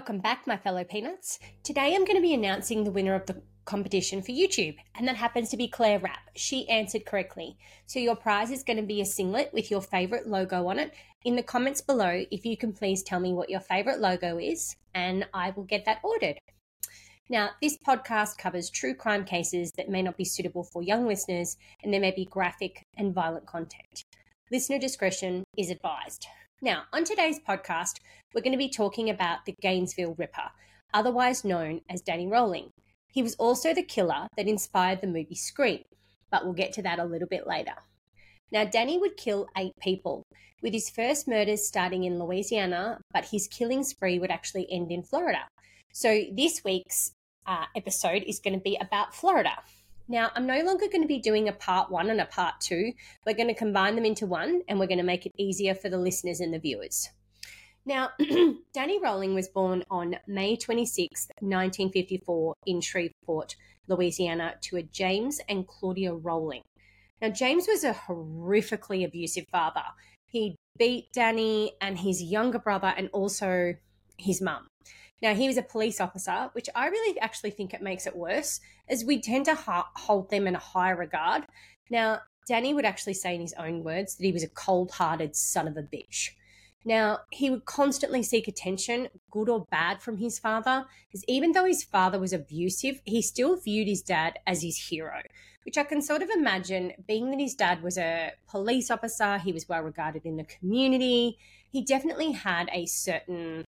Welcome back, my fellow peanuts. Today I'm going to be announcing the winner of the competition for YouTube, and that happens to be Claire Rapp. She answered correctly. So your prize is going to be a singlet with your favourite logo on it. In the comments below, if you can please tell me what your favourite logo is, and I will get that ordered. Now, this podcast covers true crime cases that may not be suitable for young listeners, and there may be graphic and violent content. Listener discretion is advised. Now, on today's podcast, we're going to be talking about the Gainesville Ripper, otherwise known as Danny Rolling. He was also the killer that inspired the movie Scream, but we'll get to that a little bit later. Now, Danny would kill 8 people, with his first murders starting in Louisiana, but his killing spree would actually end in Florida. So this week's episode is going to be about Florida. Now, I'm no longer going to be doing a part 1 and a part 2. We're going to combine them into one, and we're going to make it easier for the listeners and the viewers. Now, Danny Rolling was born on May 26, 1954 in Shreveport, Louisiana, to a James and Claudia Rolling. Now, James was a horrifically abusive father. He beat Danny and his younger brother and also his mum. Now, he was a police officer, which I really actually think it makes it worse, as we tend to hold them in a high regard. Now, Danny would actually say in his own words that he was a cold-hearted son of a bitch. Now, he would constantly seek attention, good or bad, from his father, because even though his father was abusive, he still viewed his dad as his hero, which I can sort of imagine, being that his dad was a police officer, he was well regarded in the community, he definitely had a certain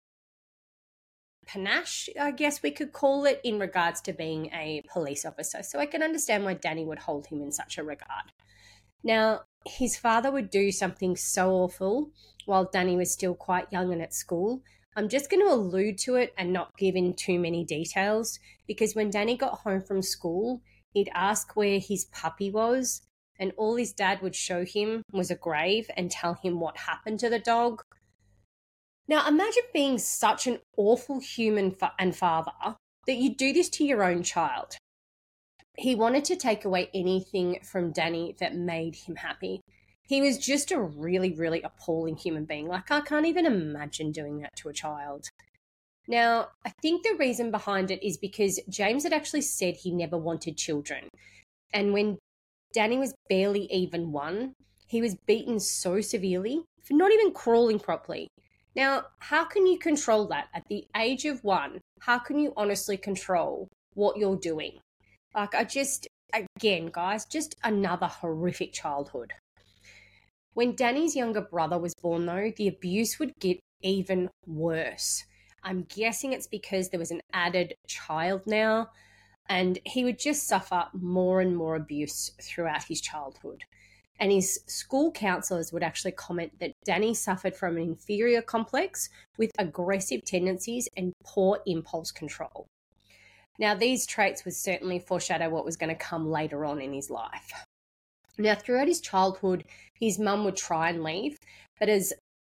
panache, I guess we could call it, in regards to being a police officer. So I can understand why Danny would hold him in such a regard. Now, his father would do something so awful while Danny was still quite young and at school. I'm just going to allude to it and not give in too many details, because when Danny got home from school, he'd ask where his puppy was, and all his dad would show him was a grave and tell him what happened to the dog. Now, imagine being such an awful human and father that you do this to your own child. He wanted to take away anything from Danny that made him happy. He was just a really, really appalling human being. Like, I can't even imagine doing that to a child. Now, I think the reason behind it is because James had actually said he never wanted children. And when Danny was barely even 1, he was beaten so severely for not even crawling properly. Now, how can you control that at the age of 1? How can you honestly control what you're doing? Like, again, guys, just another horrific childhood. When Danny's younger brother was born, though, the abuse would get even worse. I'm guessing it's because there was an added child now, and he would just suffer more and more abuse throughout his childhood. And his school counselors would actually comment that Danny suffered from an inferior complex with aggressive tendencies and poor impulse control. Now, these traits would certainly foreshadow what was going to come later on in his life. Now, throughout his childhood, his mum would try and leave, but as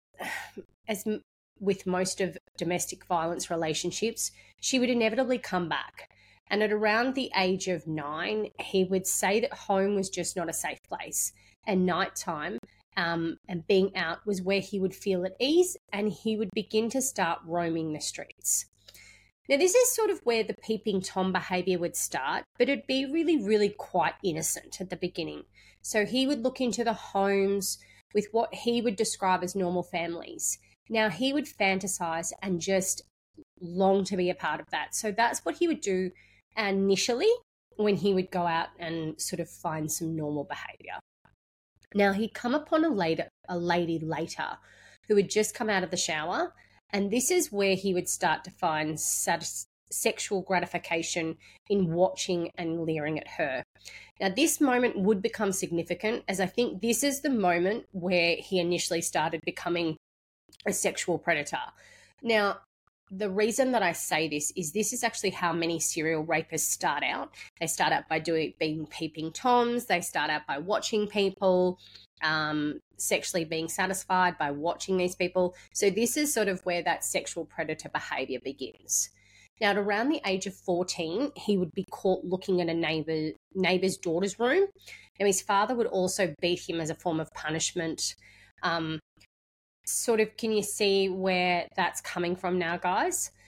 with most of domestic violence relationships, she would inevitably come back. And at around the age of 9, he would say that home was just not a safe place. And nighttime and being out was where he would feel at ease, and he would begin to start roaming the streets. Now, this is sort of where the peeping Tom behaviour would start, but it'd be really, really quite innocent at the beginning. So he would look into the homes with what he would describe as normal families. Now, he would fantasize and just long to be a part of that. So that's what he would do initially when he would go out and sort of find some normal behaviour. Now, he'd come upon a lady later who had just come out of the shower, and this is where he would start to find sexual gratification in watching and leering at her. Now, this moment would become significant, as I think this is the moment where he initially started becoming a sexual predator. Now, the reason that I say this is actually how many serial rapists start out. They start out by being peeping Toms. They start out by watching people, sexually being satisfied by watching these people. So this is sort of where that sexual predator behavior begins. Now, at around the age of 14, he would be caught looking at a neighbor's daughter's room. Now, his father would also beat him as a form of punishment. Sort of, can you see where that's coming from now, guys?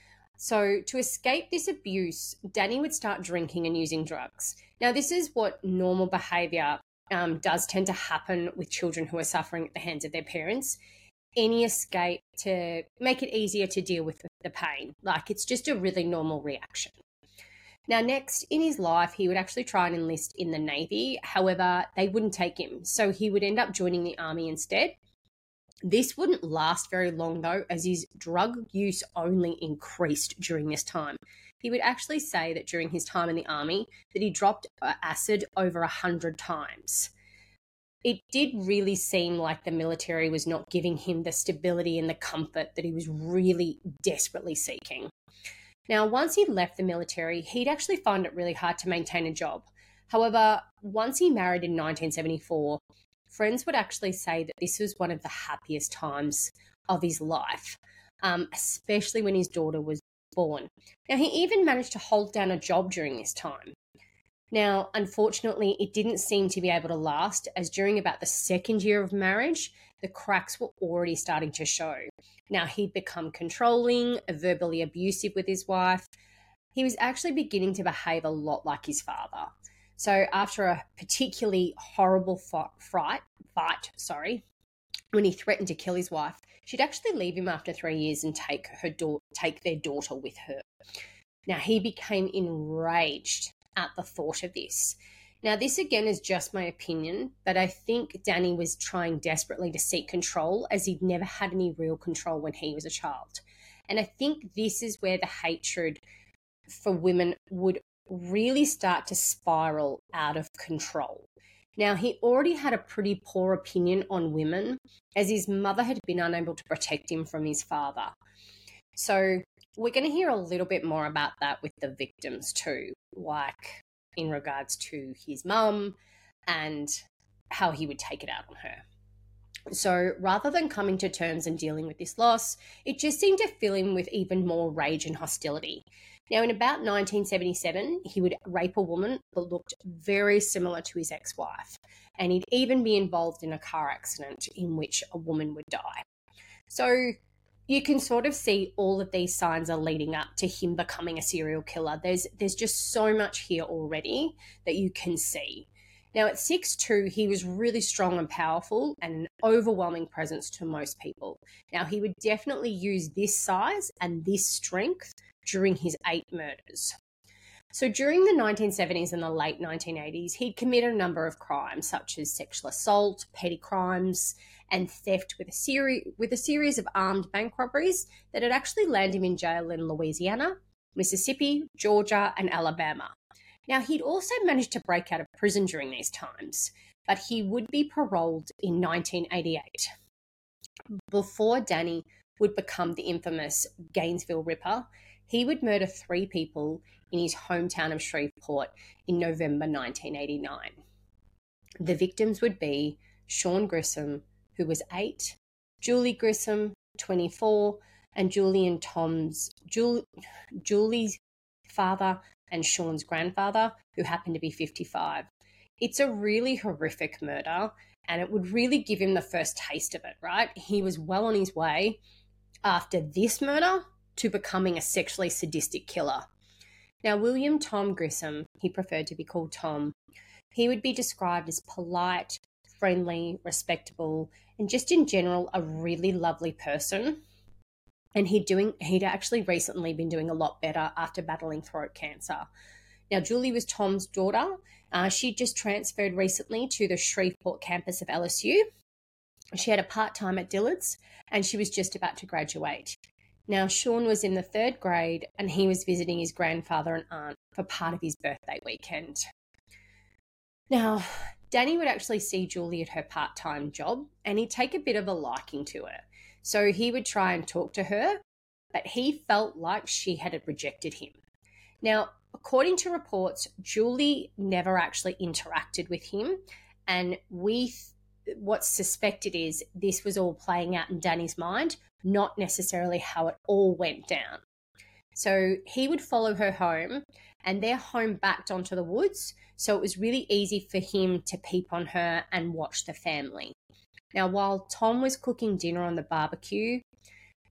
So, to escape this abuse, Danny would start drinking and using drugs. Now, this is what normal behavior does tend to happen with children who are suffering at the hands of their parents. Any escape to make it easier to deal with the pain. Like, it's just a really normal reaction. Now, next in his life, he would actually try and enlist in the Navy. However, they wouldn't take him. So he would end up joining the Army instead. This wouldn't last very long, though, as his drug use only increased during this time. He would actually say that during his time in the Army that he dropped acid over 100 times. It did really seem like the military was not giving him the stability and the comfort that he was really desperately seeking. Now, once he left the military, he'd actually find it really hard to maintain a job. However, once he married in 1974, friends would actually say that this was one of the happiest times of his life, especially when his daughter was born. Now, he even managed to hold down a job during this time. Now, unfortunately, it didn't seem to be able to last, as during about the second year of marriage, the cracks were already starting to show. Now, he'd become controlling, verbally abusive with his wife. He was actually beginning to behave a lot like his father. So after a particularly horrible fight, when he threatened to kill his wife, she'd actually leave him after 3 years and take their daughter with her. Now, he became enraged at the thought of this. Now, this again is just my opinion, but I think Danny was trying desperately to seek control, as he'd never had any real control when he was a child. And I think this is where the hatred for women would really start to spiral out of control. Now, he already had a pretty poor opinion on women, as his mother had been unable to protect him from his father. So we're going to hear a little bit more about that with the victims too, like in regards to his mum and how he would take it out on her. So rather than coming to terms and dealing with this loss, it just seemed to fill him with even more rage and hostility. Now, in about 1977, he would rape a woman that looked very similar to his ex-wife, and he'd even be involved in a car accident in which a woman would die. So you can sort of see all of these signs are leading up to him becoming a serial killer. There's just so much here already that you can see. Now, at 6'2", he was really strong and powerful and an overwhelming presence to most people. Now, he would definitely use this size and this strength during his 8 murders. So during the 1970s and the late 1980s, he'd committed a number of crimes such as sexual assault, petty crimes, and theft with a series of armed bank robberies that had actually landed him in jail in Louisiana, Mississippi, Georgia, and Alabama. Now, he'd also managed to break out of prison during these times, but he would be paroled in 1988. Before Danny would become the infamous Gainesville Ripper, he would murder 3 people in his hometown of Shreveport in November 1989. The victims would be Sean Grissom, who was 8, Julie Grissom, 24, and Julie's father and Sean's grandfather, who happened to be 55. It's a really horrific murder, and it would really give him the first taste of it, right? He was well on his way after this murder to becoming a sexually sadistic killer. Now, William Tom Grissom, he preferred to be called Tom, he would be described as polite, friendly, respectable, and just in general a really lovely person. And he'd actually recently been doing a lot better after battling throat cancer. Now, Julie was Tom's daughter. She just transferred recently to the Shreveport campus of LSU. She had a part-time at Dillard's, and she was just about to graduate. Now, Sean was in the 3rd grade, and he was visiting his grandfather and aunt for part of his birthday weekend. Now, Danny would actually see Julie at her part-time job, and he'd take a bit of a liking to her. So he would try and talk to her, but he felt like she had rejected him. Now, according to reports, Julie never actually interacted with him, and what's suspected is this was all playing out in Danny's mind, not necessarily how it all went down. So he would follow her home, and their home backed onto the woods, so it was really easy for him to peep on her and watch the family. Now, while Tom was cooking dinner on the barbecue,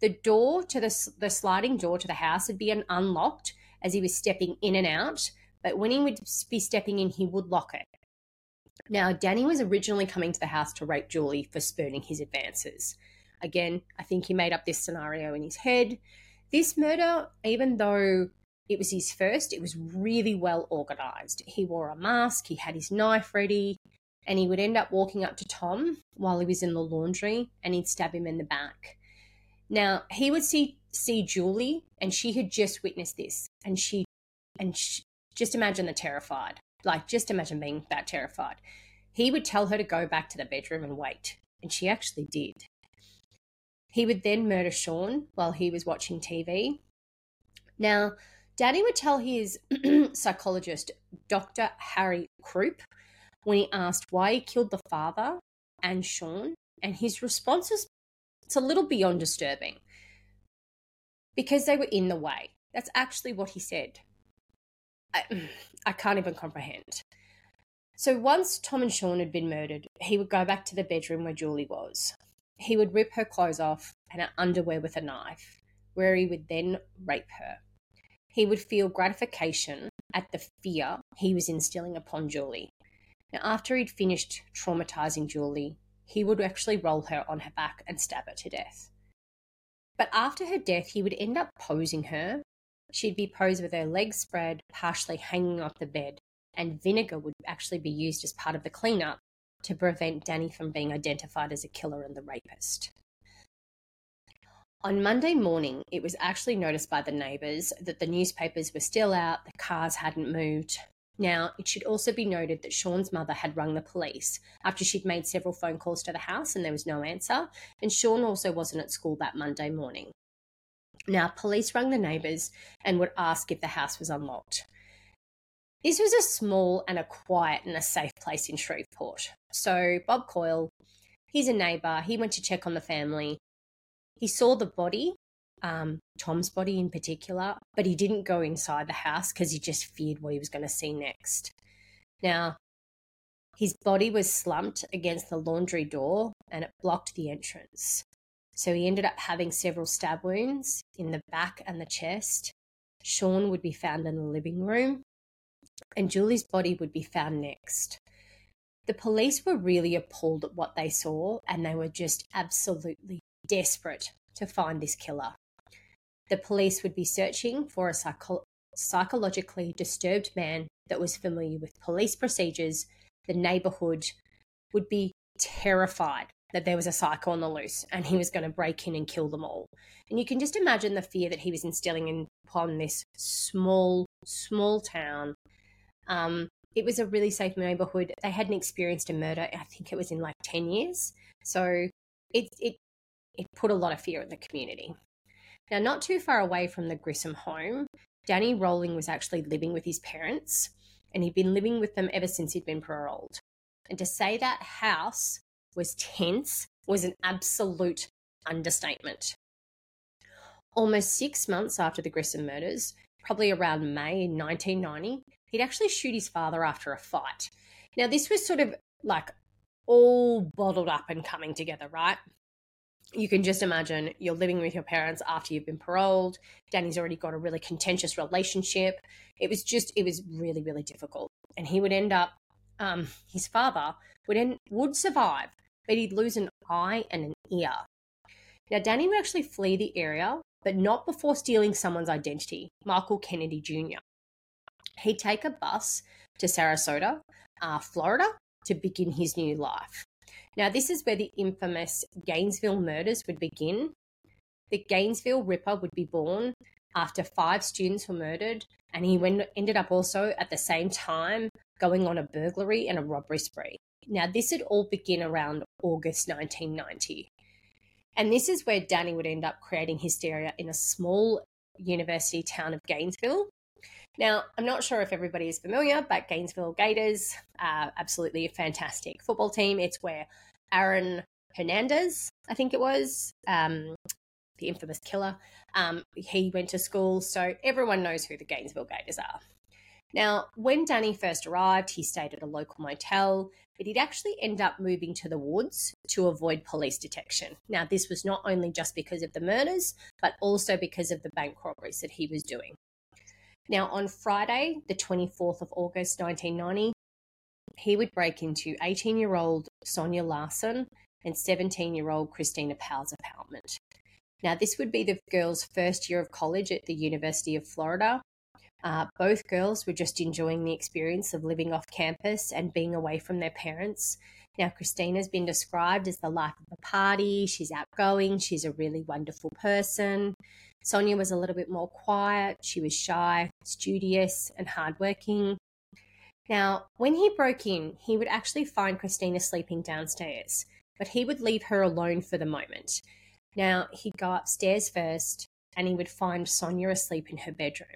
The door to the sliding door to the house would be unlocked as he was stepping in and out, but when he would be stepping in, he would lock it. Now, Danny was originally coming to the house to rape Julie for spurning his advances. Again, I think he made up this scenario in his head. This murder, even though it was his first, it was really well organised. He wore a mask, he had his knife ready, and he would end up walking up to Tom while he was in the laundry and he'd stab him in the back. Now, he would see Julie, and she had just witnessed this, and she just imagine the terrified. Like, just imagine being that terrified. He would tell her to go back to the bedroom and wait, and she actually did. He would then murder Sean while he was watching TV. Now, Danny would tell his psychologist, Dr. Harry Krupp, when he asked why he killed the father and Sean, and his response is, it's a little beyond disturbing. Because they were in the way. That's actually what he said. I can't even comprehend. So once Tom and Sean had been murdered, he would go back to the bedroom where Julie was. He would rip her clothes off and her underwear with a knife, where he would then rape her. He would feel gratification at the fear he was instilling upon Julie. Now, after he'd finished traumatizing Julie, he would actually roll her on her back and stab her to death. But after her death, he would end up posing her. She'd be posed with her legs spread, partially hanging off the bed, and vinegar would actually be used as part of the cleanup to prevent Danny from being identified as a killer and the rapist. On Monday morning, it was actually noticed by the neighbours that the newspapers were still out, the cars hadn't moved. Now, it should also be noted that Sean's mother had rung the police after she'd made several phone calls to the house and there was no answer, and Sean also wasn't at school that Monday morning. Now, police rang the neighbours and would ask if the house was unlocked. This was a small and a quiet and a safe place in Shreveport. So Bob Coyle, he's a neighbour, he went to check on the family. He saw the body, Tom's body in particular, but he didn't go inside the house because he just feared what he was going to see next. Now, his body was slumped against the laundry door and it blocked the entrance. So he ended up having several stab wounds in the back and the chest. Sean would be found in the living room, and Julie's body would be found next. The police were really appalled at what they saw, and they were just absolutely desperate to find this killer. The police would be searching for a psychologically disturbed man that was familiar with police procedures. The neighbourhood would be terrified that there was a psycho on the loose and he was going to break in and kill them all. And you can just imagine the fear that he was instilling upon this small town. It was a really safe neighbourhood. They hadn't experienced a murder, I think it was in like 10 years. So it put a lot of fear in the community. Now, not too far away from the Grissom home, Danny Rolling was actually living with his parents, and he'd been living with them ever since he'd been paroled. And to say that house was tense was an absolute understatement. Almost 6 months after the Grissom murders, probably around May 1990, he'd actually shoot his father after a fight. Now, this was sort of like all bottled up and coming together, right? You can just imagine you're living with your parents after you've been paroled. Danny's already got a really contentious relationship. It was really, really difficult. And he would end up, his father would survive, but he'd lose an eye and an ear. Now, Danny would actually flee the area, but not before stealing someone's identity, Michael Kennedy Jr. He'd take a bus to Sarasota, Florida, to begin his new life. Now, this is where the infamous Gainesville murders would begin. The Gainesville Ripper would be born after 5 students were murdered, and he ended up also at the same time going on a burglary and a robbery spree. Now, this would all begin around August 1990. And this is where Danny would end up creating hysteria in a small university town of Gainesville. Now, I'm not sure if everybody is familiar, but Gainesville Gators are absolutely a fantastic football team. It's where Aaron Hernandez, I think it was, the infamous killer, he went to school. So everyone knows who the Gainesville Gators are. Now, when Danny first arrived, he stayed at a local motel, but he'd actually end up moving to the woods to avoid police detection. Now, this was not only just because of the murders, but also because of the bank robberies that he was doing. Now, on Friday, the 24th of August, 1990, he would break into 18-year-old Sonia Larson and 17-year-old Christina Powell's apartment. Now, this would be the girls' first year of college at the University of Florida. Both girls were just enjoying the experience of living off campus and being away from their parents. Now, Christina's been described as the life of the party. She's outgoing. She's a really wonderful person. Sonia was a little bit more quiet. She was shy, studious, and hardworking. Now, when he broke in, he would actually find Christina sleeping downstairs, but he would leave her alone for the moment. Now, he'd go upstairs first, and he would find Sonia asleep in her bedroom.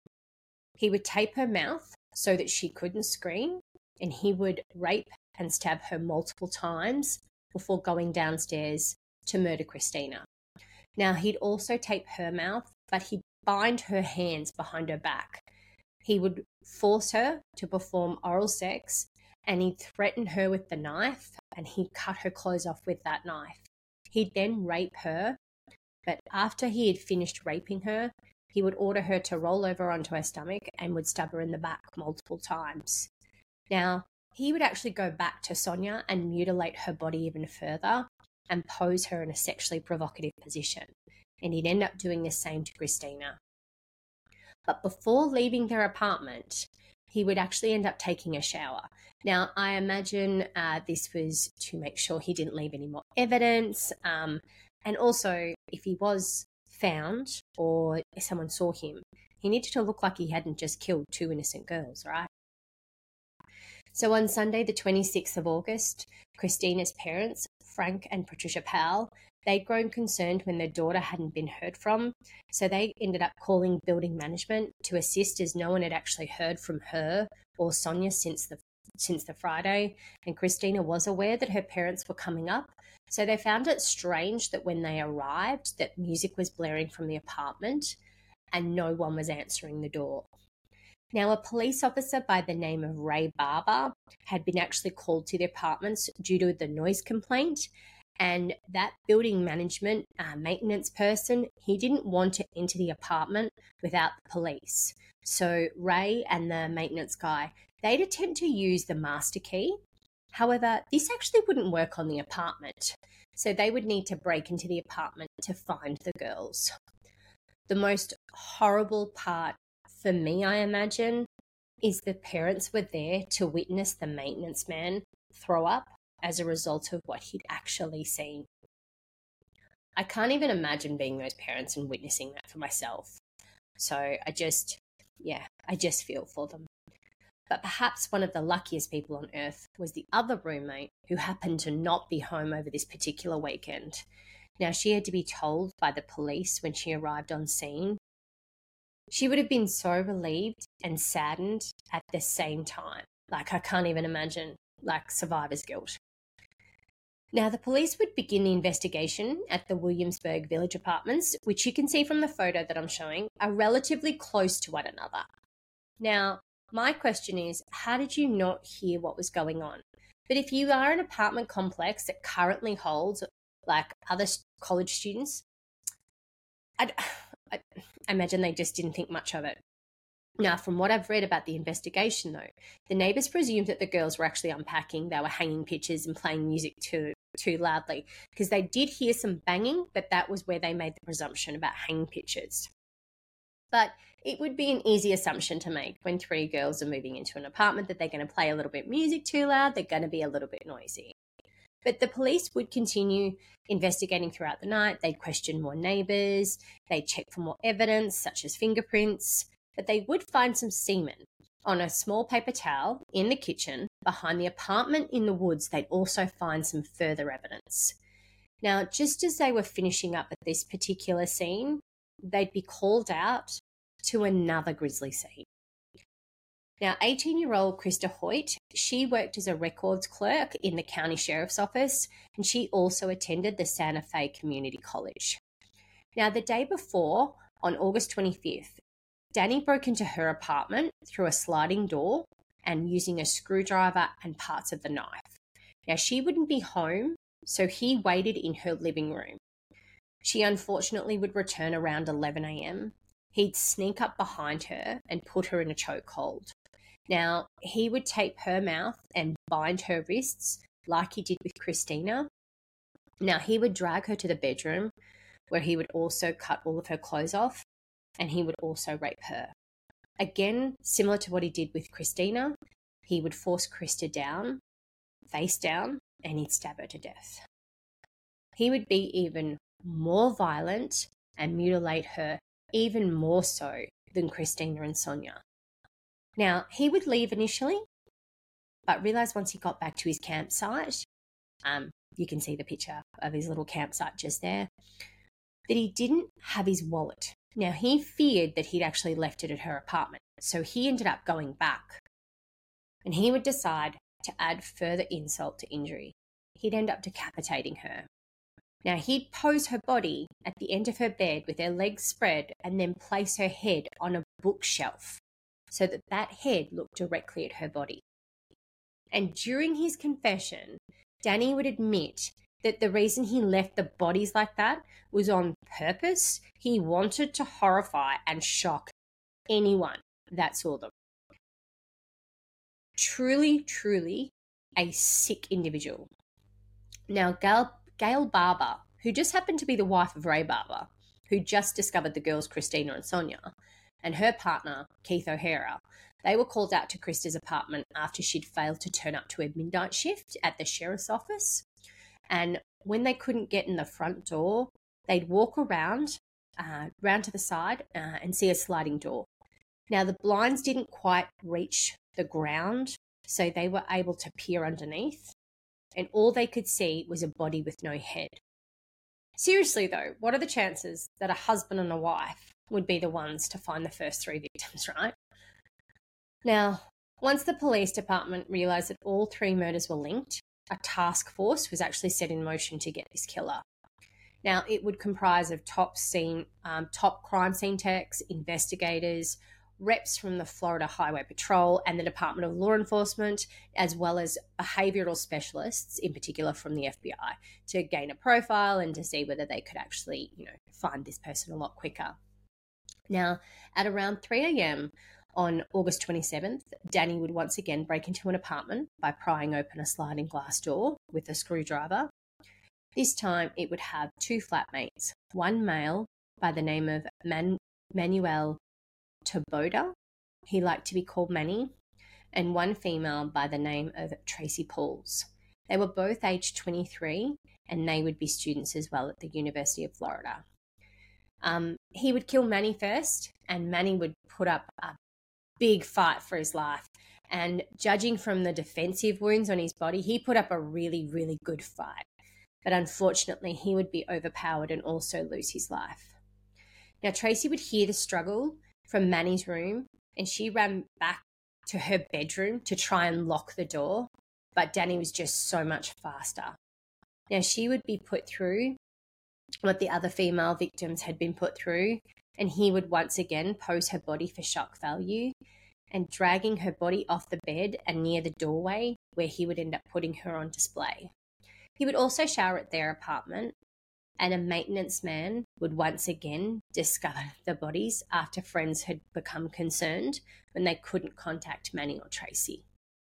He would tape her mouth so that she couldn't scream, and he would rape and stab her multiple times before going downstairs to murder Christina. Now, he'd also tape her mouth, but he'd bind her hands behind her back. He would force her to perform oral sex, and he'd threaten her with the knife, and he'd cut her clothes off with that knife. He'd then rape her, but after he had finished raping her, he would order her to roll over onto her stomach and would stab her in the back multiple times. Now, he would actually go back to Sonia and mutilate her body even further and pose her in a sexually provocative position. And he'd end up doing the same to Christina. But before leaving their apartment, he would actually end up taking a shower. Now, I imagine this was to make sure he didn't leave any more evidence. And also, if he was found or if someone saw him, he needed to look like he hadn't just killed two innocent girls, right? So on Sunday, the 26th of August, Christina's parents, Frank and Patricia Powell, they'd grown concerned when their daughter hadn't been heard from, so they ended up calling building management to assist, as no one had actually heard from her or Sonia since the Friday, and Christina was aware that her parents were coming up. So they found it strange that when they arrived, that music was blaring from the apartment and no one was answering the door. Now, a police officer by the name of Ray Barber had been actually called to the apartments due to the noise complaint, and that building management maintenance person, he didn't want to enter the apartment without the police. So Ray and the maintenance guy, they'd attempt to use the master key. However, this actually wouldn't work on the apartment, so they would need to break into the apartment to find the girls. The most horrible part for me, I imagine, is the parents were there to witness the maintenance man throw up as a result of what he'd actually seen. I can't even imagine being those parents and witnessing that for myself. So I just feel for them. But perhaps one of the luckiest people on earth was the other roommate who happened to not be home over this particular weekend. Now, she had to be told by the police when she arrived on scene. She would have been so relieved and saddened at the same time. Like, I can't even imagine, like, survivor's guilt. Now, the police would begin the investigation at the Williamsburg Village apartments, which you can see from the photo that I'm showing, are relatively close to one another. Now, my question is, how did you not hear what was going on? But if you are an apartment complex that currently holds, like, other college students, I imagine they just didn't think much of it. Now, from what I've read about the investigation, though, the neighbours presumed that the girls were actually unpacking. They were hanging pictures and playing music too loudly, because they did hear some banging, but that was where they made the presumption about hanging pictures. But it would be an easy assumption to make when three girls are moving into an apartment that they're going to play a little bit music too loud, they're going to be a little bit noisy. But the police would continue investigating throughout the night. They'd question more neighbours, they'd check for more evidence, such as fingerprints, but they would find some semen on a small paper towel in the kitchen. Behind the apartment in the woods, they'd also find some further evidence. Now, just as they were finishing up at this particular scene, they'd be called out to another grisly scene. Now, 18-year-old Krista Hoyt, she worked as a records clerk in the county sheriff's office, and she also attended the Santa Fe Community College. Now, the day before, on August 25th, Danny broke into her apartment through a sliding door and using a screwdriver and parts of the knife. Now, she wouldn't be home, so he waited in her living room. She unfortunately would return around 11 a.m. He'd sneak up behind her and put her in a chokehold. Now, he would tape her mouth and bind her wrists like he did with Christina. Now, he would drag her to the bedroom where he would also cut all of her clothes off, and he would also rape her. Again, similar to what he did with Christina, he would force Krista down, face down, and he'd stab her to death. He would be even more violent and mutilate her even more so than Christina and Sonia. Now, he would leave initially, but realised once he got back to his campsite, you can see the picture of his little campsite just there, that he didn't have his wallet. Now, he feared that he'd actually left it at her apartment, so he ended up going back. And he would decide to add further insult to injury. He'd end up decapitating her. Now, he'd pose her body at the end of her bed with her legs spread and then place her head on a bookshelf so that that head looked directly at her body. And during his confession, Danny would admit that the reason he left the bodies like that was on purpose. He wanted to horrify and shock anyone that saw them. Truly, truly a sick individual. Now, Gail Barber, who just happened to be the wife of Ray Barber, who just discovered the girls Christina and Sonia, and her partner, Keith O'Hara, they were called out to Krista's apartment after she'd failed to turn up to a midnight shift at the sheriff's office. And when they couldn't get in the front door, they'd walk round to the side and see a sliding door. Now, the blinds didn't quite reach the ground, so they were able to peer underneath, and all they could see was a body with no head. Seriously, though, what are the chances that a husband and a wife would be the ones to find the first 3 victims, right? Now, once the police department realised that all 3 murders were linked, a task force was actually set in motion to get this killer. Now, it would comprise of top crime scene techs, investigators, reps from the Florida Highway Patrol and the Department of Law Enforcement, as well as behavioural specialists, in particular from the FBI, to gain a profile and to see whether they could actually, find this person a lot quicker. Now, at around 3 a.m. on August 27th, Danny would once again break into an apartment by prying open a sliding glass door with a screwdriver. This time, it would have 2 flatmates, one male by the name of Manuel Taboada, he liked to be called Manny, and one female by the name of Tracy Pauls. They were both aged 23, and they would be students as well at the University of Florida. He would kill Manny first, and Manny would put up a big fight for his life. And judging from the defensive wounds on his body, he put up a really, really good fight. But unfortunately, he would be overpowered and also lose his life. Now, Tracy would hear the struggle from Manny's room, and she ran back to her bedroom to try and lock the door, but Danny was just so much faster. Now, she would be put through what the other female victims had been put through, and he would once again pose her body for shock value and dragging her body off the bed and near the doorway where he would end up putting her on display. He would also shower at their apartment, and a maintenance man would once again discover the bodies after friends had become concerned when they couldn't contact Manny or Tracy.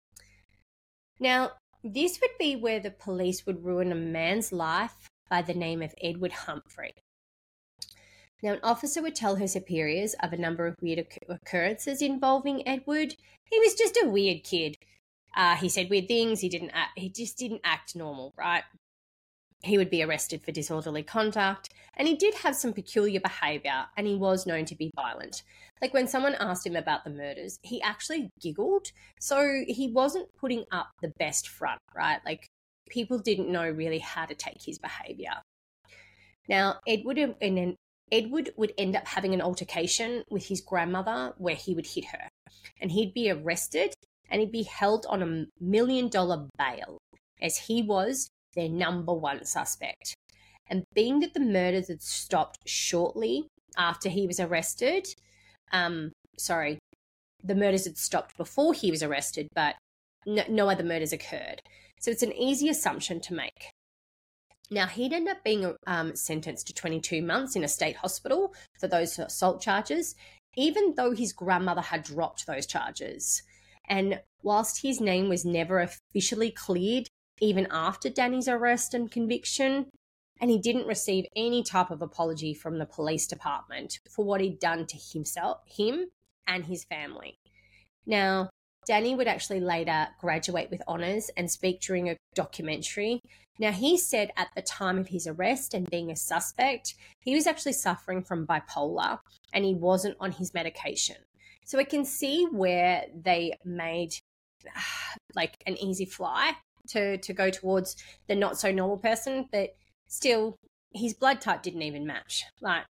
Now, this would be where the police would ruin a man's life by the name of Edward Humphrey. Now, an officer would tell her superiors of a number of weird occurrences involving Edward. He was just a weird kid. He said weird things. He just didn't act normal, right? He would be arrested for disorderly conduct, and he did have some peculiar behaviour, and he was known to be violent. Like when someone asked him about the murders, he actually giggled, so he wasn't putting up the best front, right? Like people didn't know really how to take his behaviour. Now, Edward would end up having an altercation with his grandmother where he would hit her, and he'd be arrested and he'd be held on $1 million bail, as he was their number one suspect. And being that the murders had stopped shortly after he was arrested, sorry, the murders had stopped before he was arrested, but no other murders occurred. So it's an easy assumption to make. Now, he'd end up being sentenced to 22 months in a state hospital for those assault charges, even though his grandmother had dropped those charges. And whilst his name was never officially cleared, even after Danny's arrest and conviction, and he didn't receive any type of apology from the police department for what he'd done to him and his family. Now, Danny would actually later graduate with honours and speak during a documentary. Now, he said at the time of his arrest and being a suspect, he was actually suffering from bipolar and he wasn't on his medication. So I can see where they made like an easy fly to go towards the not so normal person, but still his blood type didn't even match. Like,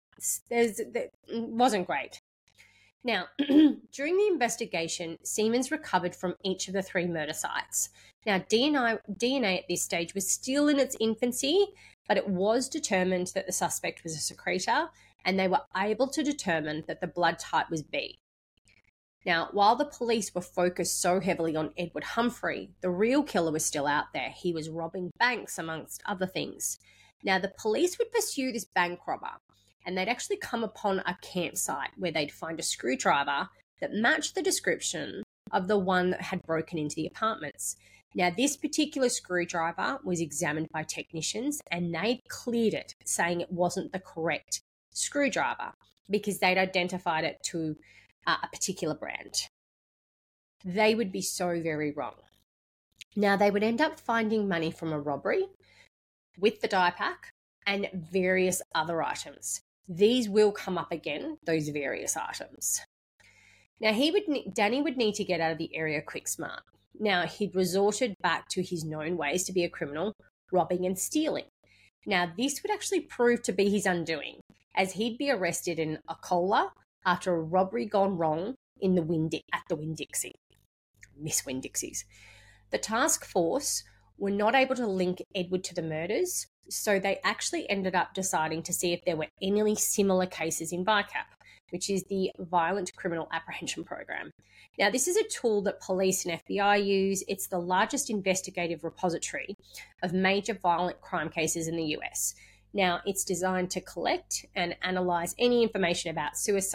it wasn't great. Now, during the investigation, Siemens recovered from each of the 3 murder sites. Now, DNA at this stage was still in its infancy, but it was determined that the suspect was a secretor, and they were able to determine that the blood type was B. Now, while the police were focused so heavily on Edward Humphrey, the real killer was still out there. He was robbing banks, amongst other things. Now, the police would pursue this bank robber, and they'd actually come upon a campsite where they'd find a screwdriver that matched the description of the one that had broken into the apartments. Now, this particular screwdriver was examined by technicians and they'd cleared it, saying it wasn't the correct screwdriver because they'd identified it to a particular brand. They would be so very wrong. Now, they would end up finding money from a robbery with the dye pack and various other items. These will come up again, those various items. Now, Danny would need to get out of the area quick smart. Now, he'd resorted back to his known ways to be a criminal, robbing and stealing. Now, this would actually prove to be his undoing, as he'd be arrested in Ocola after a robbery gone wrong at the Winn-Dixie. Miss Winn-Dixies. The task force were not able to link Edward to the murders, so they actually ended up deciding to see if there were any similar cases in VICAP, which is the Violent Criminal Apprehension Program. Now, this is a tool that police and FBI use. It's the largest investigative repository of major violent crime cases in the US. Now, it's designed to collect and analyse any information about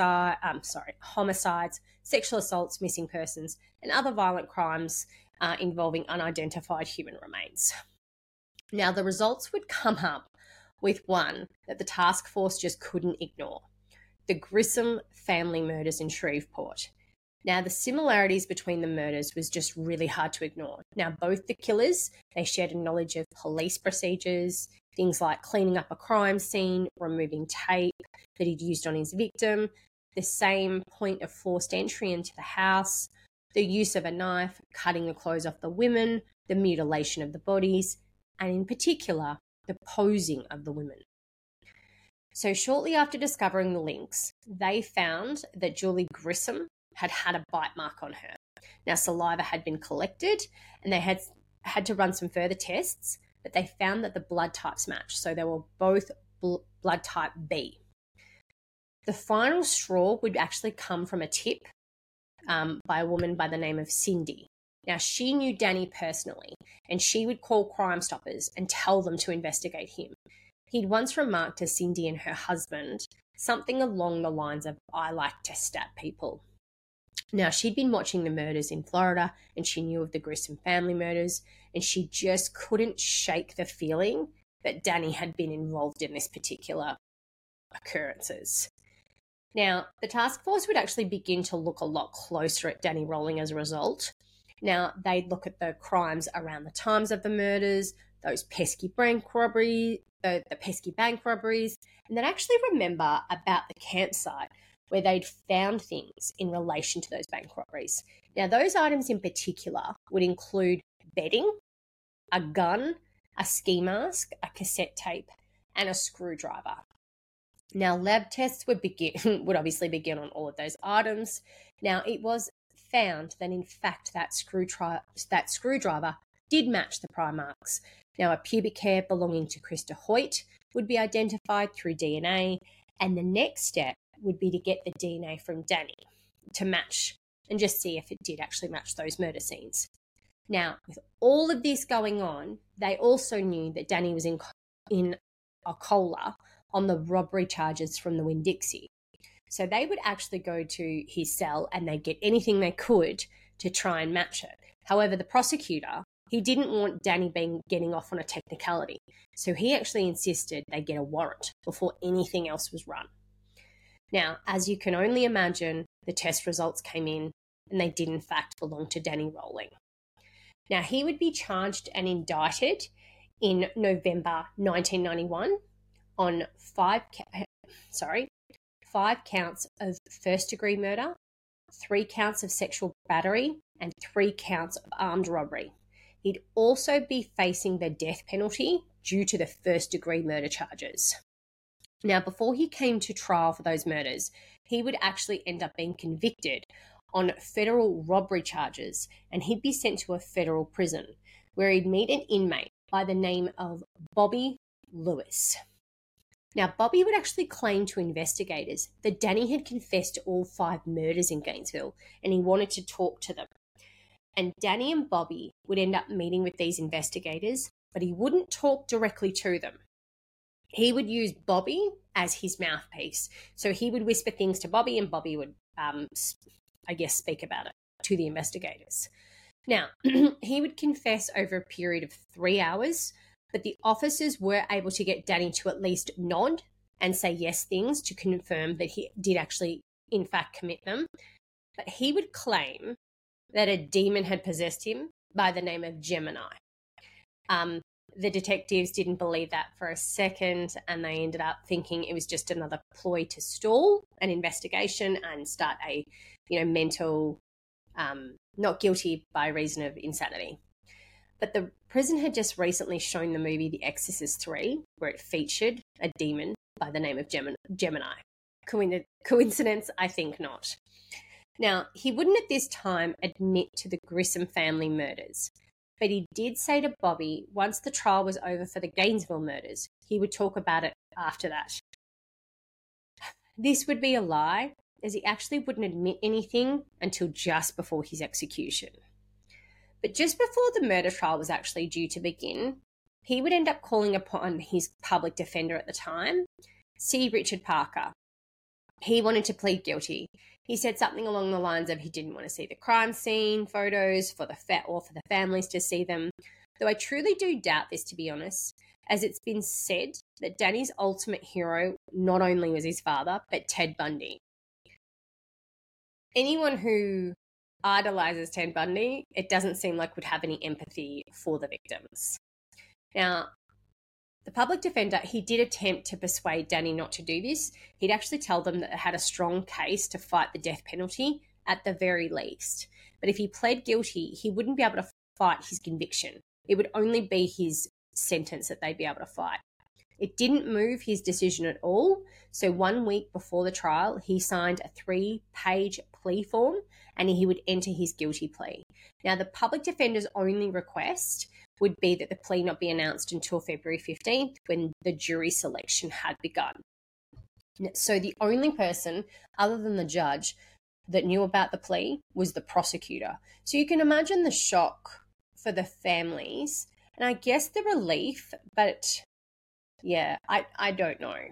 homicides, sexual assaults, missing persons, and other violent crimes involving unidentified human remains. Now, the results would come up with one that the task force just couldn't ignore: the Grissom family murders in Shreveport. Now, the similarities between the murders was just really hard to ignore. Now, both the killers, they shared a knowledge of police procedures, things like cleaning up a crime scene, removing tape that he'd used on his victim, the same point of forced entry into the house, the use of a knife, cutting the clothes off the women, the mutilation of the bodies, and in particular, the posing of the women. So shortly after discovering the links, they found that Julie Grissom had had a bite mark on her. Now, saliva had been collected and they had to run some further tests, but they found that the blood types matched, so they were both blood type B. The final straw would actually come from a tip by a woman by the name of Cindy. Now, she knew Danny personally, and she would call Crime Stoppers and tell them to investigate him. He'd once remarked to Cindy and her husband something along the lines of, "I like to stab people." Now, she'd been watching the murders in Florida, and she knew of the Grissom family murders, and she just couldn't shake the feeling that Danny had been involved in this particular occurrences. Now, the task force would actually begin to look a lot closer at Danny Rolling as a result. Now, they'd look at the crimes around the times of the murders, those pesky bank robberies, the pesky bank robberies, and they'd actually remember about the campsite where they'd found things in relation to those bank robberies. Now, those items in particular would include bedding, a gun, a ski mask, a cassette tape, and a screwdriver. Now, lab tests would obviously begin on all of those items. Now, it was found that, in fact, that screwdriver did match the prime marks. Now, a pubic hair belonging to Krista Hoyt would be identified through DNA, and the next step would be to get the DNA from Danny. to match and just see if it did actually match those murder scenes. Now, with all of this going on, they also knew that Danny was in a cola on the robbery charges from the Winn-Dixie. So they would actually go to his cell and they'd get anything they could to try and match it. However, the prosecutor, he didn't want Danny getting off on a technicality. So he actually insisted they get a warrant before anything else was run. Now, as you can only imagine, the test results came in and they did in fact belong to Danny Rolling. Now, he would be charged and indicted in November 1991 on five counts of first-degree murder, 3 counts of sexual battery, and 3 counts of armed robbery. He'd also be facing the death penalty due to the first-degree murder charges. Now, before he came to trial for those murders, he would actually end up being convicted on federal robbery charges, and he'd be sent to a federal prison where he'd meet an inmate by the name of Bobby Lewis. Now, Bobby would actually claim to investigators that Danny had confessed to all 5 murders in Gainesville and he wanted to talk to them. And Danny and Bobby would end up meeting with these investigators, but he wouldn't talk directly to them. He would use Bobby as his mouthpiece. So he would whisper things to Bobby and Bobby would, speak about it to the investigators. Now, he would confess over a period of 3 hours, but the officers were able to get Danny to at least nod and say yes things to confirm that he did actually, in fact, commit them. But he would claim that a demon had possessed him by the name of Gemini. The detectives didn't believe that for a second, and they ended up thinking it was just another ploy to stall an investigation and start a, mental, not guilty by reason of insanity. But the prison had just recently shown the movie The Exorcist 3, where it featured a demon by the name of Gemini. Coincidence? I think not. Now, he wouldn't at this time admit to the Grissom family murders, but he did say to Bobby once the trial was over for the Gainesville murders, he would talk about it after that. This would be a lie, as he actually wouldn't admit anything until just before his execution. But just before the murder trial was actually due to begin, he would end up calling upon his public defender at the time, C. Richard Parker. He wanted to plead guilty. He said something along the lines of he didn't want to see the crime scene photos for the families to see them, though I truly do doubt this, to be honest, as it's been said that Danny's ultimate hero not only was his father, but Ted Bundy. Anyone who idolizes Ted Bundy, it doesn't seem like would have any empathy for the victims. Now, the public defender, he did attempt to persuade Danny not to do this. He'd actually tell them that it had a strong case to fight the death penalty at the very least. But if he pled guilty, he wouldn't be able to fight his conviction. It would only be his sentence that they'd be able to fight. It didn't move his decision at all. So 1 week before the trial, he signed a 3-page plea form and he would enter his guilty plea. Now, the public defender's only request would be that the plea not be announced until February 15th when the jury selection had begun. So the only person other than the judge that knew about the plea was the prosecutor. So you can imagine the shock for the families and I guess the relief, but yeah, I don't know.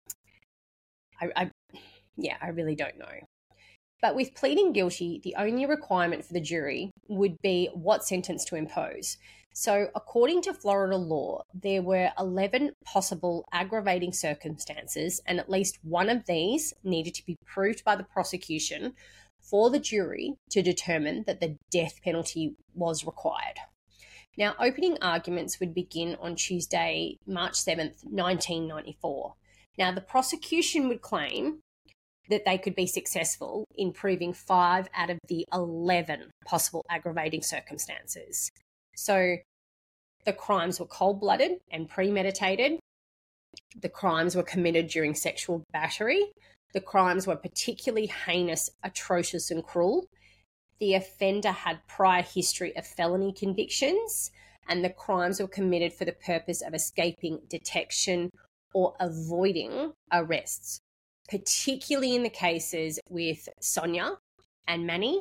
I really don't know. But with pleading guilty, the only requirement for the jury would be what sentence to impose. So according to Florida law, there were 11 possible aggravating circumstances, and at least one of these needed to be proved by the prosecution for the jury to determine that the death penalty was required. Now, opening arguments would begin on Tuesday, March 7th, 1994. Now, the prosecution would claim that they could be successful in proving 5 out of the 11 possible aggravating circumstances. So the crimes were cold-blooded and premeditated. The crimes were committed during sexual battery. The crimes were particularly heinous, atrocious, and cruel. The offender had prior history of felony convictions, and the crimes were committed for the purpose of escaping detection or avoiding arrests, particularly in the cases with Sonia and Manny.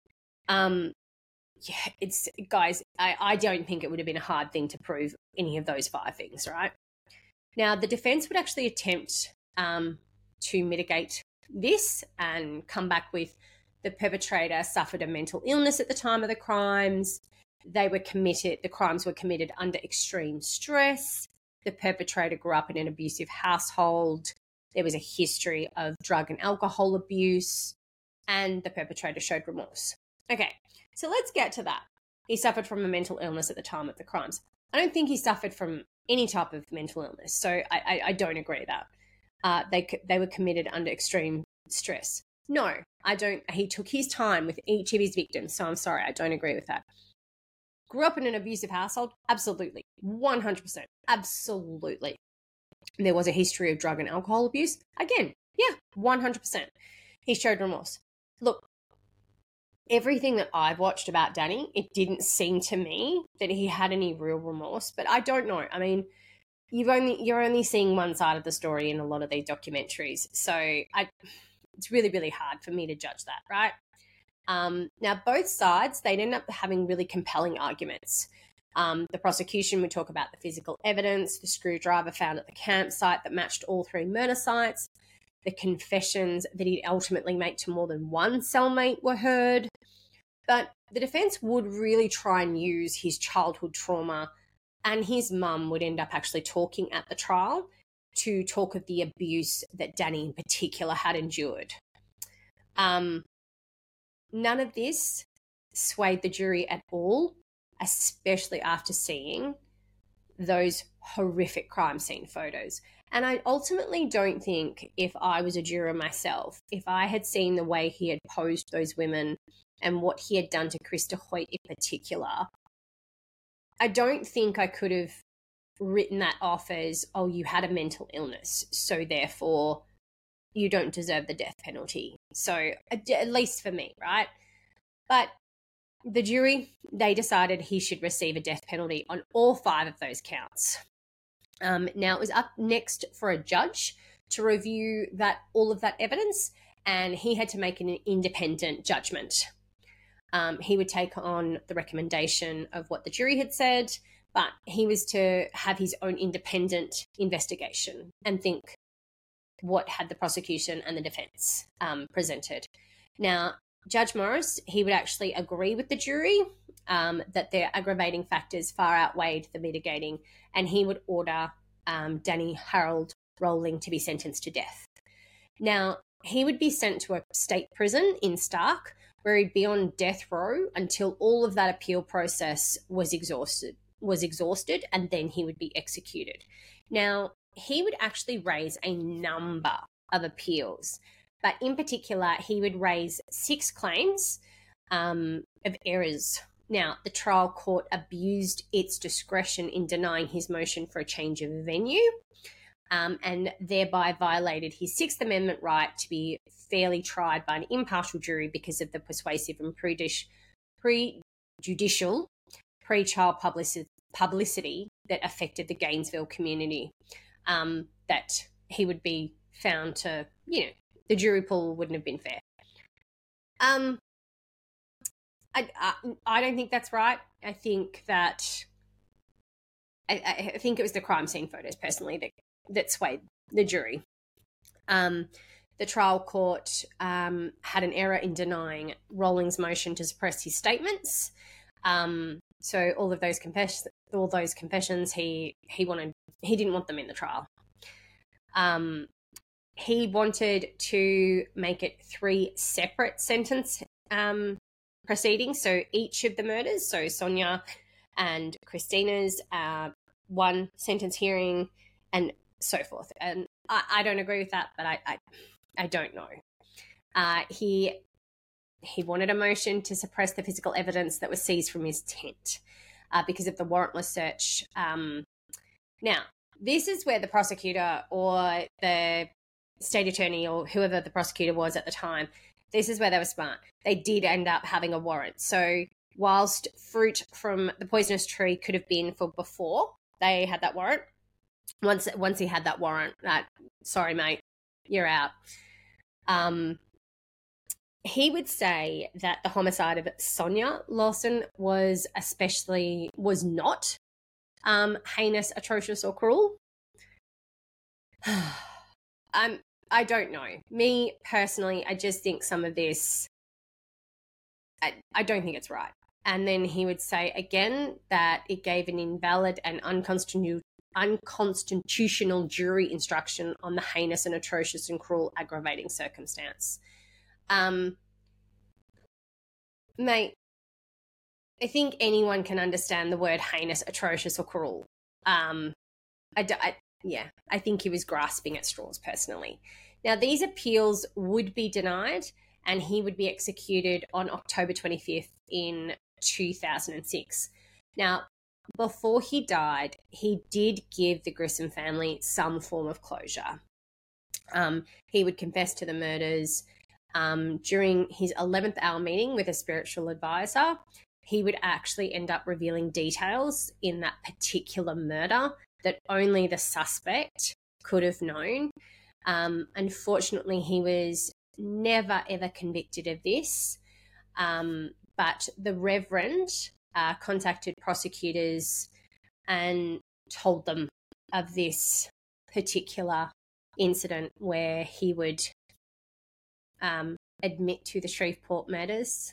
Yeah, it's, guys, I don't think it would have been a hard thing to prove any of those 5 things, right? Now, the defense would actually attempt to mitigate this and come back with the perpetrator suffered a mental illness at the time of the crimes. The crimes were committed under extreme stress. The perpetrator grew up in an abusive household. There was a history of drug and alcohol abuse, and the perpetrator showed remorse. Okay, so let's get to that. He suffered from a mental illness at the time of the crimes. I don't think he suffered from any type of mental illness, so I don't agree with that. They were committed under extreme stress. No, I don't. He took his time with each of his victims, so I'm sorry, I don't agree with that. Grew up in an abusive household? Absolutely. 100%. Absolutely. There was a history of drug and alcohol abuse? Again, yeah, 100%. He showed remorse. Look, everything that I've watched about Danny, it didn't seem to me that he had any real remorse, but I don't know. I mean, you're only seeing one side of the story in a lot of these documentaries, so it's really, really hard for me to judge that, right? Now, both sides, they'd end up having really compelling arguments. The prosecution would talk about the physical evidence, the screwdriver found at the campsite that matched all 3 murder sites, the confessions that he'd ultimately make to more than one cellmate were heard. But the defense would really try and use his childhood trauma, and his mum would end up actually talking at the trial to talk of the abuse that Danny in particular had endured. None of this swayed the jury at all, especially after seeing those horrific crime scene photos. And I ultimately don't think, if I was a juror myself, if I had seen the way he had posed those women and what he had done to Krista Hoyt in particular, I don't think I could have written that off as, oh, you had a mental illness, so therefore you don't deserve the death penalty. So at least for me, right? But the jury, they decided he should receive a death penalty on all 5 of those counts. Now, it was up next for a judge to review all of that evidence, and he had to make an independent judgment. He would take on the recommendation of what the jury had said, but he was to have his own independent investigation and think what had the prosecution and the defense presented. Now, Judge Morris, he would actually agree with the jury that their aggravating factors far outweighed the mitigating, and he would order Danny Harold Rolling to be sentenced to death. Now, he would be sent to a state prison in Stark, where he'd be on death row until all of that appeal process was exhausted, and then he would be executed. Now, he would actually raise a number of appeals, but in particular, he would raise 6 claims of errors. Now, the trial court abused its discretion in denying his motion for a change of venue, and thereby violated his 6th Amendment right to be fairly tried by an impartial jury because of the persuasive and prejudicial pre-trial publicity that affected the Gainesville community, that he would be found to, the jury pool wouldn't have been fair. I don't think that's right. I think that I think it was the crime scene photos personally that swayed the jury. The trial court had an error in denying Rolling's motion to suppress his statements. So all those confessions, he didn't want them in the trial. He wanted to make it 3 separate sentence proceedings. So each of the murders, so Sonia and Christina's, 1 sentence hearing, and so forth. And I don't agree with that, but I don't know. He wanted a motion to suppress the physical evidence that was seized from his tent because of the warrantless search. Now, this is where the prosecutor or the state attorney or whoever the prosecutor was at the time, this is where they were smart. They did end up having a warrant. So whilst fruit from the poisonous tree could have been for before they had that warrant, once he had that warrant, sorry, mate, you're out. he would say that the homicide of Sonia Lawson was not heinous, atrocious, or cruel. I don't know. Me personally, I just think some of this, I don't think it's right. And then he would say again that it gave an invalid and unconstitutional jury instruction on the heinous and atrocious and cruel aggravating circumstance. Mate, I think anyone can understand the word heinous, atrocious, or cruel. I think he was grasping at straws personally. Now, these appeals would be denied and he would be executed on October 25th in 2006. Now, before he died, he did give the Grissom family some form of closure. He would confess to the murders. During his 11th hour meeting with a spiritual advisor, he would actually end up revealing details in that particular murder that only the suspect could have known. Unfortunately, he was never, ever convicted of this. But the Reverend contacted prosecutors and told them of this particular incident where he would admit to the Shreveport murders.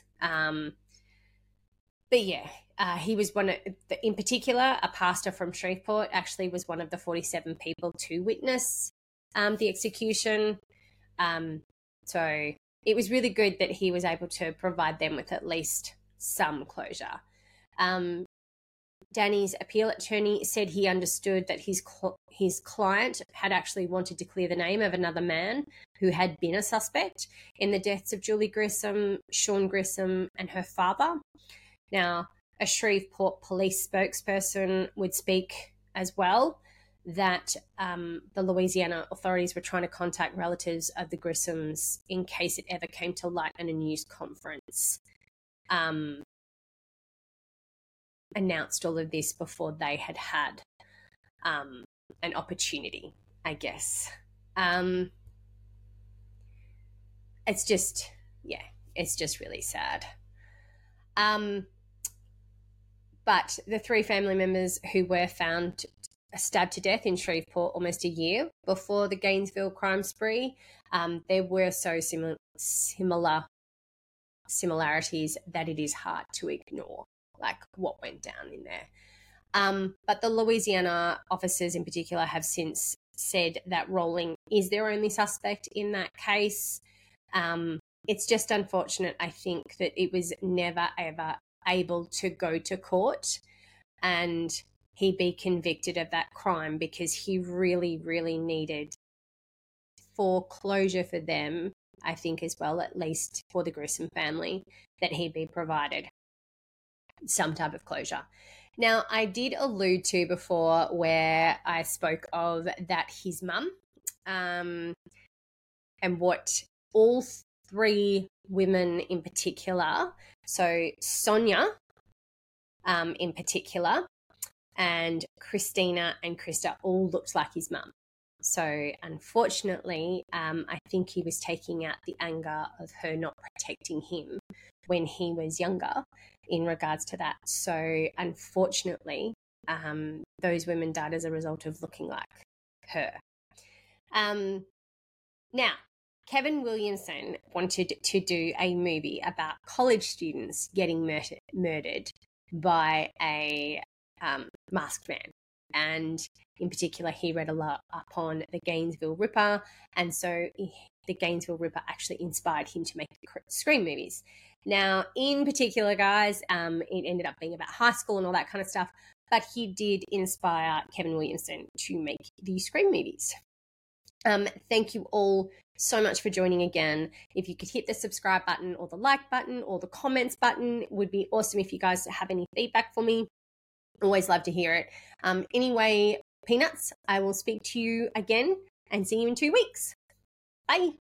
But yeah, he was in particular, a pastor from Shreveport actually was one of the 47 people to witness the execution. So it was really good that he was able to provide them with at least some closure. Danny's appeal attorney said he understood that his client had actually wanted to clear the name of another man who had been a suspect in the deaths of Julie Grissom, Sean Grissom, and her father. Now, a Shreveport police spokesperson would speak as well that the Louisiana authorities were trying to contact relatives of the Grissoms in case it ever came to light in a news conference. Announced all of this before they had an opportunity, I guess. It's just really sad. But the three family members who were found stabbed to death in Shreveport almost a year before the Gainesville crime spree, there were so similarities that it is hard to ignore, like what went down in there. But the Louisiana officers in particular have since said that Rolling is their only suspect in that case. It's just unfortunate, I think, that it was never, ever able to go to court and he be convicted of that crime because he really, really needed foreclosure for them, I think as well, at least for the Grissom family, that he be provided some type of closure. Now, I did allude to before where I spoke of that his mum and what all three women in particular, so Sonia in particular, and Christina and Krista all looked like his mum. So unfortunately, I think he was taking out the anger of her not protecting him when he was younger in regards to that. So unfortunately, those women died as a result of looking like her. Now, Kevin Williamson wanted to do a movie about college students getting murdered by a masked man. And in particular, he read a lot upon the Gainesville Ripper. And so the Gainesville Ripper actually inspired him to make the Scream movies. Now, in particular, guys, it ended up being about high school and all that kind of stuff. But he did inspire Kevin Williamson to make the Scream movies. Thank you all so much for joining again. If you could hit the subscribe button or the like button or the comments button, it would be awesome if you guys have any feedback for me. Always love to hear it. Anyway, Peanuts, I will speak to you again and see you in 2 weeks. Bye.